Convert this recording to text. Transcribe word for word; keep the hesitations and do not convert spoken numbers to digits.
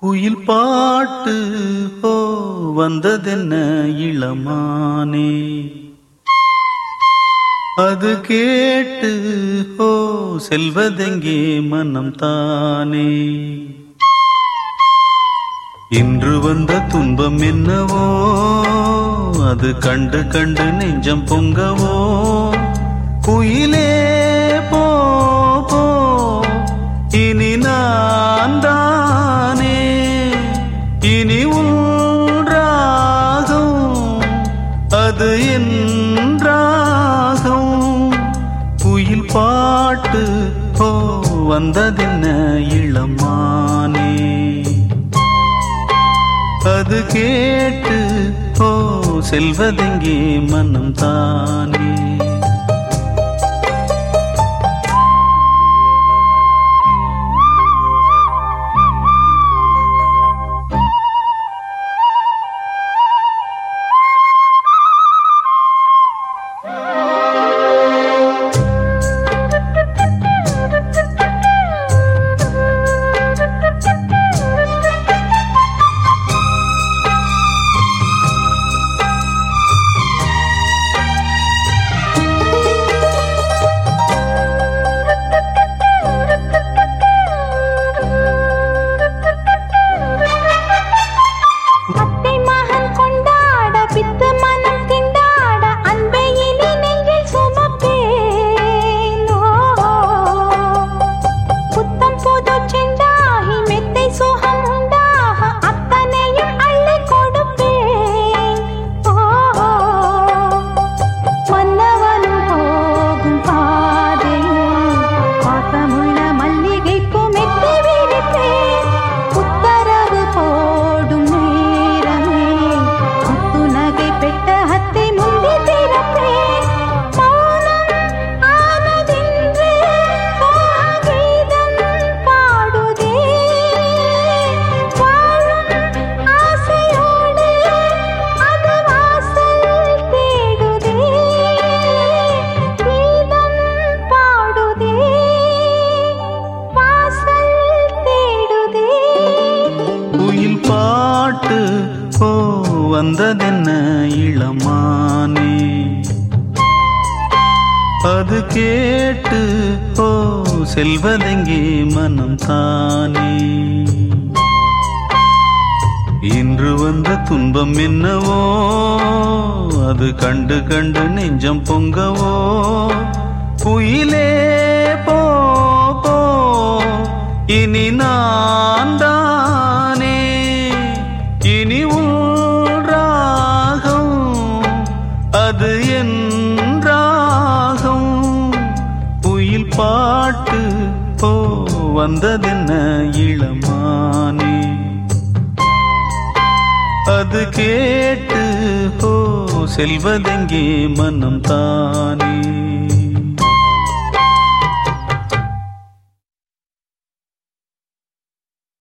குயில் பாட்டு ஓ வந்ததென்ன இளமானே, அது கேட்டு ஓ செல்வதெங்கே மனம் தானே. இன்று வந்த துன்பம் என்னவோ, அது கண்டு கண்டு நெஞ்சம் பொங்கவோ. குயிலே போ போ இனி நான் தானே, இனி உன் ராகம் அது என் ராகம். குயில் பாட்டு ஓ வந்ததென்ன இளமானே, அது கேட்டு ஓ செல்வதெங்கே மனம் தானே. ஓ வந்ததென்ன இளமானே, அது கேட்டு ஓ செல்வதெங்கே மனம் தானே. இன்று வந்த துன்பம் என்னவோ, அது கண்டு கண்டு நெஞ்சம் பொங்கவோ. குயிலே போ போ இனி நான் தானே, இனி உன் ராகம் அது என் ராகம். குயில் பாட்டு ஓ வந்ததென்ன இளமானே, அது கேட்டு ஓ செல்வதெங்கே மனம் தானே.